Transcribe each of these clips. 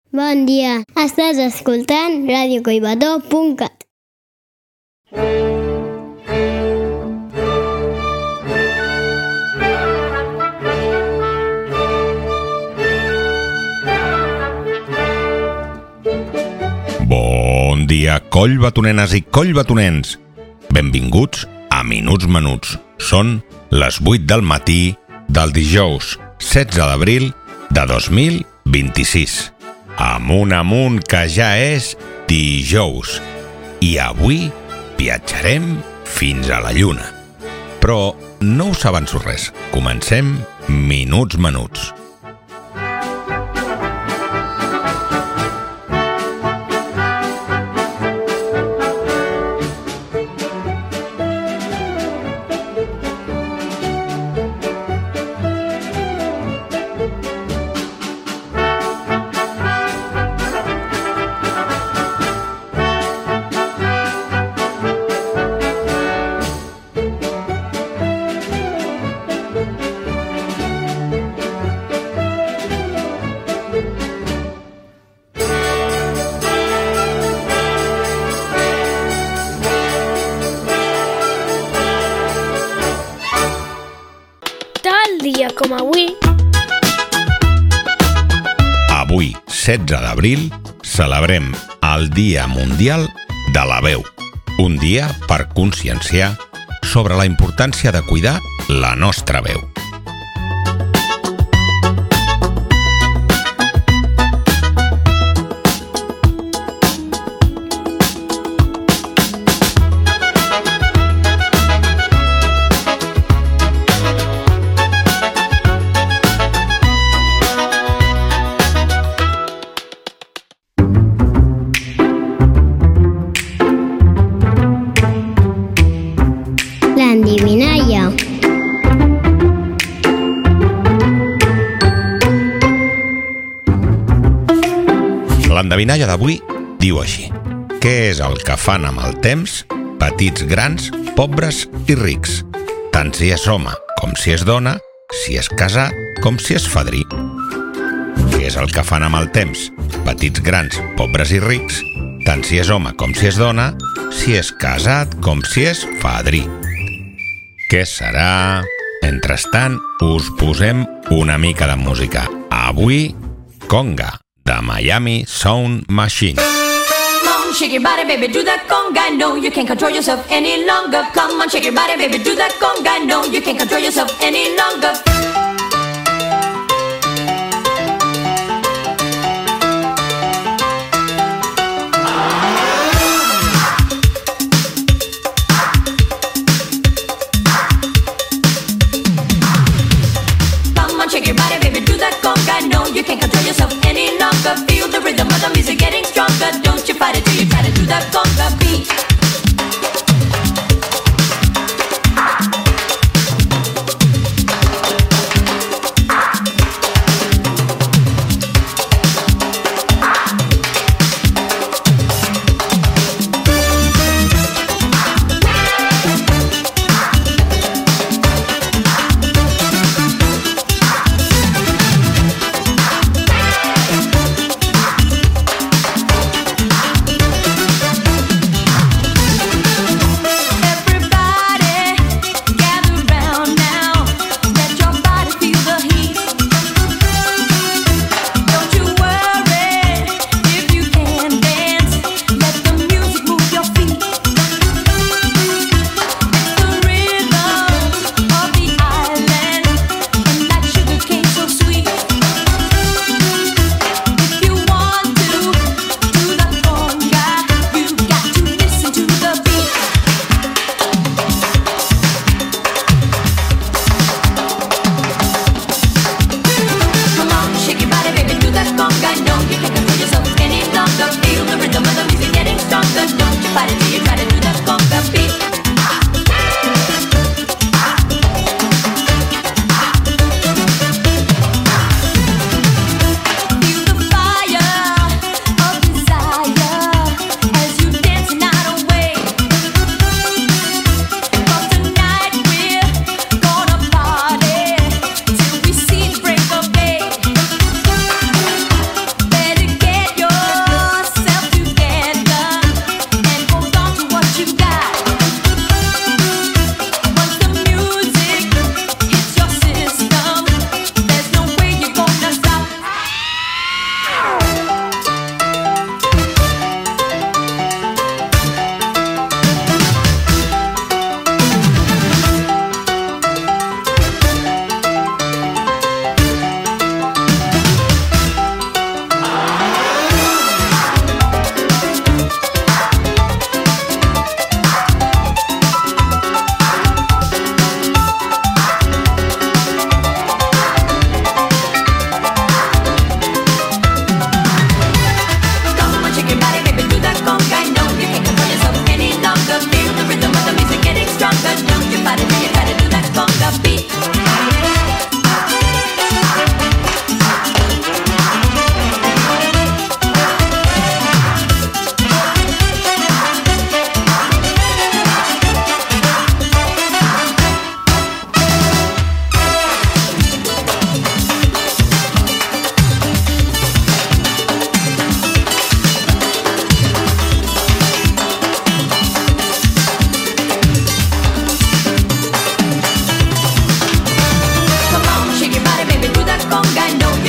Bon dia, estàs escoltant radiocoibató.cat. Bon dia, collbatonenes i collbatonens. Benvinguts a Minuts Menuts. Són les 8 del matí del dijous 16 d'abril de 2026. Amunt, que ja és dijous. I avui viatjarem fins a la Lluna. Però no us avanço res. Comencem Minuts Menuts. Dia com avui. Avui, 16 d'abril, celebrem el Dia Mundial de la Veu. Un dia per conscienciar sobre la importància de cuidar la nostra veu. L'endevinalla. L'endevinalla d'avui diu així: què és el que fan amb el temps petits, grans, pobres i rics? Tant si és home com si és dona, si és casat com si és fadrí. Què és el que fan amb el temps petits, grans, pobres i rics? Tant si és home com si és dona, si és casat com si és fadrí. Què serà? Mentrestant, us posem una mica de música. Avui, Conga, de Miami Sound Machine. Come on, shake your body, baby, do that conga. No, you can't control yourself any longer. Come on, shake your body, baby, do that conga. No, you can't control yourself any longer. Shake your body, baby, do that conga. No, you can't control yourself any longer. Feel the rhythm of the music getting stronger. Don't you fight it till you try to do that conga beat.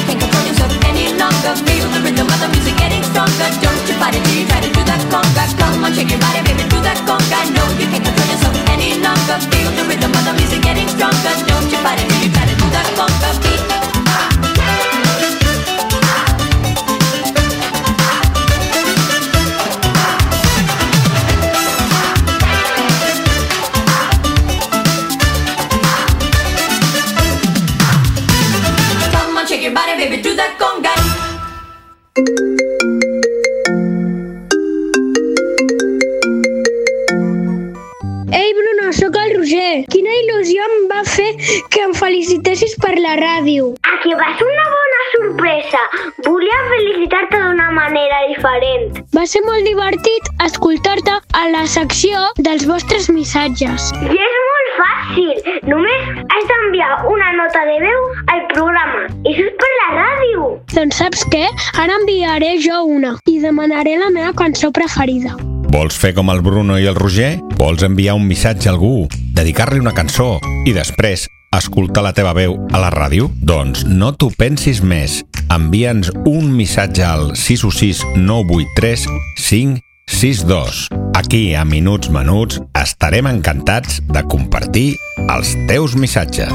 can't control yourself any longer. Feel the rhythm of the music getting stronger. Don't you fight it till you try to do that conga. Come on, shake your body, baby, do that conga. No, you can't control yourself any longer. Feel the rhythm of the music getting stronger. Don't you fight it till you try to do that conga beat. Shake your body, baby, do that conga. Ei, Bruno, sóc el Roger. Quina il·lusió em va fer que em felicitessis per la ràdio. A que va ser una bona sorpresa. Volia felicitar-te d'una manera diferent. Va ser molt divertit escoltar-te a la secció dels vostres missatges. I és molt fàcil. Només has d'enviar una nota de veu al programa. I això és per la ràdio. Doncs saps què? Ara enviaré jo una i demanaré la meva cançó preferida. Vols fer com el Bruno i el Roger? Vols enviar un missatge a algú, dedicar-li una cançó i després escoltar la teva veu a la ràdio? Doncs no t'ho pensis més. Envia'ns un missatge al 616 983 562. Aquí, a Minuts Menuts, estarem encantats de compartir els teus missatges.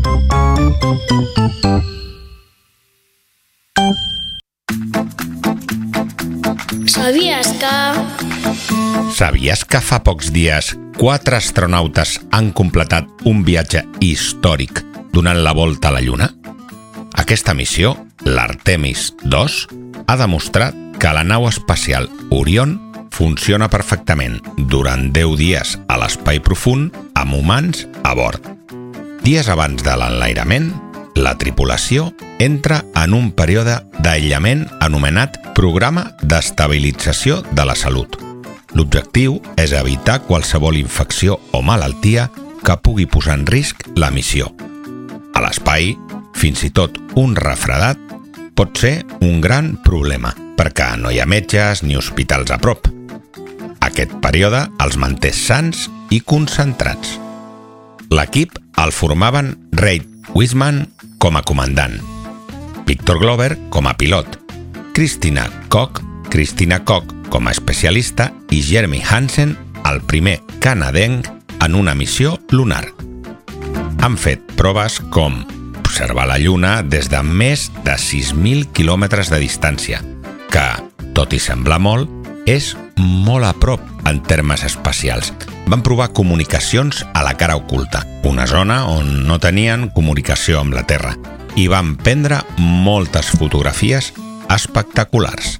Sabies que fa pocs dies 4 astronautes han completat un viatge històric donant la volta a la Lluna? Aquesta missió, l'Artemis 2, ha demostrat que la nau espacial Orion funciona perfectament durant 10 dies a l'espai profund amb humans a bord. Dies abans de l'enlairament, la tripulació entra en un període d'aïllament anomenat Programa d'Estabilització de la Salut. L'objectiu és evitar qualsevol infecció o malaltia que pugui posar en risc la missió. A l'espai, fins i tot un refredat pot ser un gran problema, perquè no hi ha metges ni hospitals a prop. Aquest període els manté sans i concentrats. L'equip el formaven Reid Wiseman com a comandant, Victor Glover com a pilot, Christina Koch com a especialista i Jeremy Hansen, el primer canadenc en una missió lunar. Han fet proves com observar la Lluna des de més de 6.000 quilòmetres de distància, que, tot i semblar molt, és molt a prop en termes espacials. Van provar comunicacions a la cara oculta, una zona on no tenien comunicació amb la Terra, i van prendre moltes fotografies espectaculars.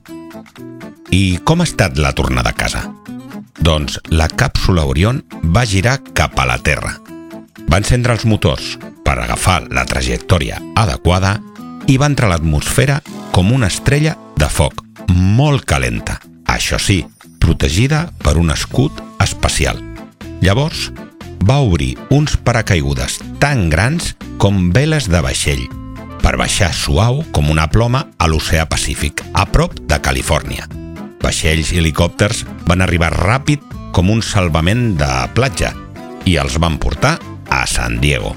I com ha estat la tornada a casa? Doncs la càpsula Orion va girar cap a la Terra. Va encendre els motors per agafar la trajectòria adequada i va entrar a l'atmosfera com una estrella de foc molt calenta, això sí, protegida per un escut espacial. Llavors, va obrir uns paracaigudes tan grans com veles de vaixell per baixar suau com una ploma a l'oceà Pacífic, a prop de Califòrnia. Vaixells i helicòpters van arribar ràpid com un salvament de platja i els van portar a San Diego.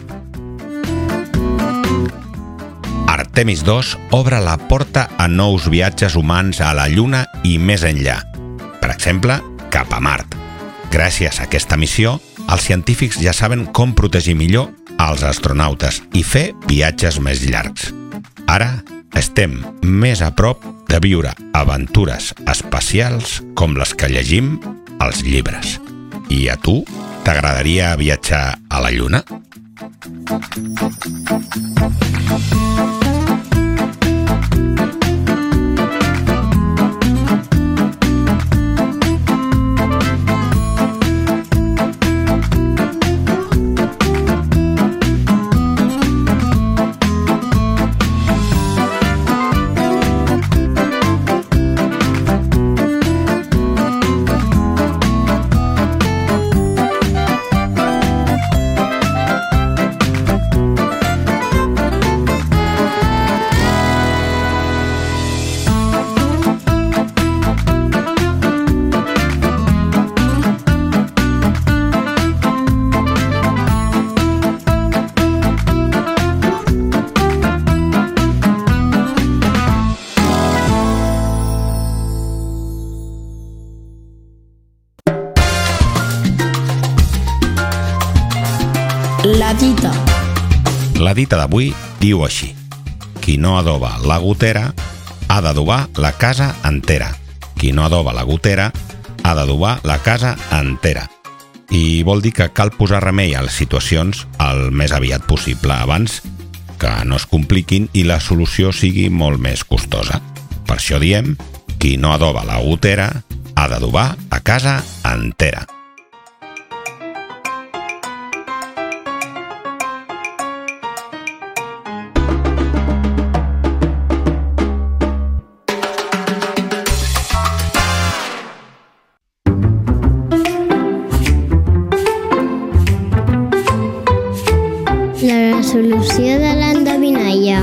Artemis 2 obre la porta a nous viatges humans a la Lluna i més enllà, per exemple, cap a Mart. Gràcies a aquesta missió, els científics ja saben com protegir millor als astronautes i fer viatges més llargs. Ara estem més a prop de viure aventures espacials com les que llegim als llibres. I a tu, t'agradaria viatjar a la Lluna? dita. La dita d'avui diu així: qui no adoba la gotera ha d'adobar la casa entera. Qui no adoba la gotera ha d'adobar la casa entera. I vol dir que cal posar remei a les situacions el més aviat possible, abans que no es compliquin i la solució sigui molt més costosa. Per això diem: qui no adoba la gotera ha d'adobar la casa entera. La resolució de l'endevinalla.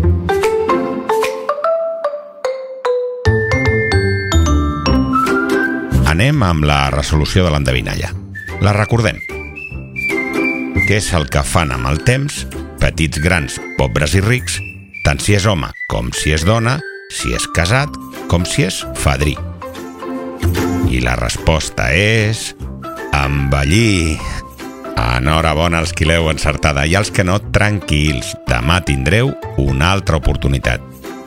Anem amb la resolució de l'endevinalla. La recordem. Què és el que fan amb el temps petits, grans, pobres i rics, tant si és home com si és dona, si és casat com si és fadrí? I la resposta és... envellir. Enhorabona als qui l'heu encertada, i als que no, tranquils, demà tindreu una altra oportunitat.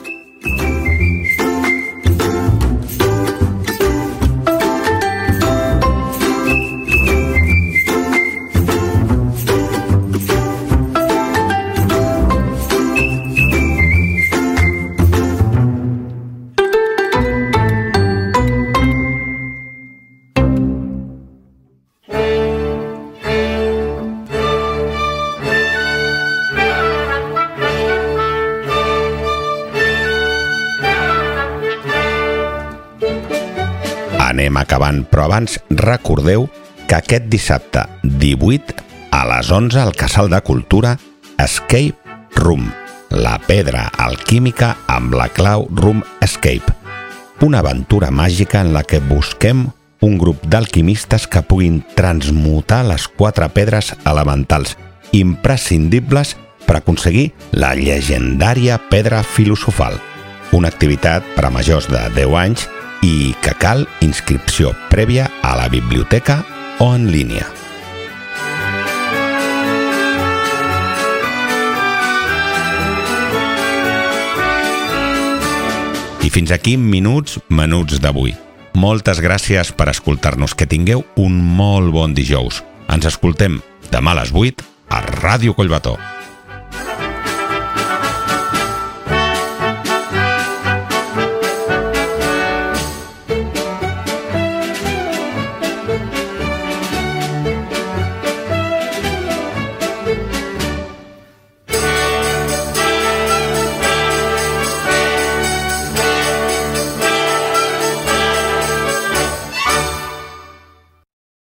Anem acabant, però abans recordeu que aquest dissabte 18 a les 11 al Casal de Cultura Escape Room, la pedra alquímica amb la clau Room Escape. Una aventura màgica en la que busquem un grup d'alquimistes que puguin transmutar les 4 pedres elementals imprescindibles per aconseguir la llegendària pedra filosofal. Una activitat per a majors de 10 anys i que cal inscripció prèvia a la biblioteca o en línia. I fins aquí Minuts Menuts d'avui. Moltes gràcies per escoltar-nos. Que tingueu un molt bon dijous. Ens escoltem demà a les 8 a Ràdio Collbató.